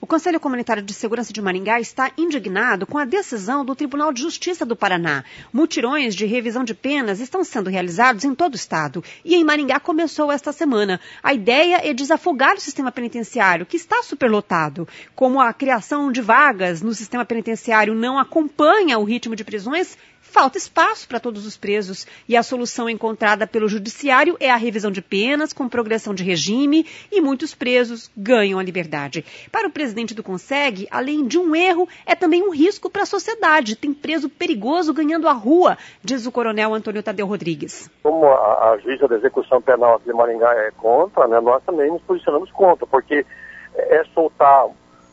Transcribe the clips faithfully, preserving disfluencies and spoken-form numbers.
O Conselho Comunitário de Segurança de Maringá está indignado com a decisão do Tribunal de Justiça do Paraná. Mutirões de revisão de penas estão sendo realizados em todo o estado e em Maringá começou esta semana. A ideia é desafogar o sistema penitenciário, que está superlotado. Como a criação de vagas no sistema penitenciário não acompanha o ritmo de prisões, falta espaço para todos os presos e a solução encontrada pelo judiciário é a revisão de penas com progressão de regime e muitos presos ganham a liberdade. Para o presidente do Conseg, além de um erro, é também um risco para a sociedade. Tem preso perigoso ganhando a rua, diz o coronel Antônio Tadeu Rodrigues. Como a, a juíza da execução penal de Maringá é contra, né, nós também nos posicionamos contra, porque é soltar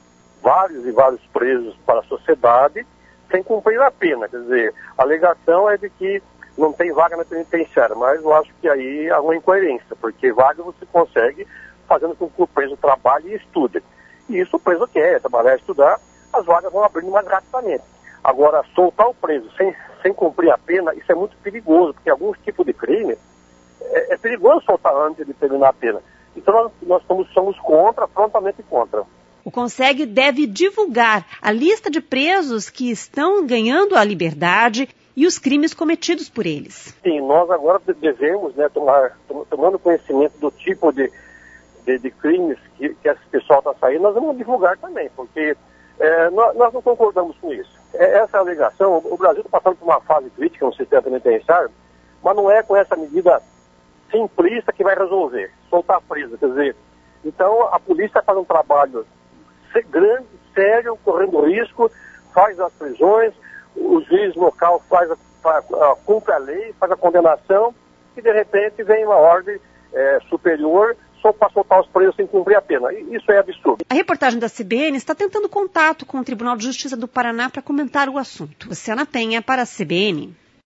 vários e vários presos para a sociedade sem cumprir a pena. Quer dizer, a alegação é de que não tem vaga na penitenciária, mas eu acho que aí há uma incoerência, porque vaga você consegue fazendo com que o preso trabalhe e estude. E isso o preso quer, trabalhar e estudar, as vagas vão abrindo mais rapidamente. Agora, soltar o preso sem, sem cumprir a pena, isso é muito perigoso, porque alguns tipos de crime é, é perigoso soltar antes de terminar a pena. Então nós, nós somos, somos contra, prontamente contra. O Conseg deve divulgar a lista de presos que estão ganhando a liberdade e os crimes cometidos por eles. Sim, nós agora devemos, né, tomar, tomando conhecimento do tipo de, de, de crimes que, que esse pessoal está saindo, nós vamos divulgar também, porque é, nós, nós não concordamos com isso. É, essa alegação, o Brasil está passando por uma fase crítica no sistema penitenciário, mas não é com essa medida simplista que vai resolver, soltar preso, quer dizer, então a polícia faz um trabalho grande, sério, correndo risco, faz as prisões, o juiz local faz a, faz, a, cumpre a lei, faz a condenação e de repente vem uma ordem é, superior só para soltar os presos sem cumprir a pena. Isso é absurdo. A reportagem da C B N está tentando contato com o Tribunal de Justiça do Paraná para comentar o assunto. Luciana Penha para a C B N.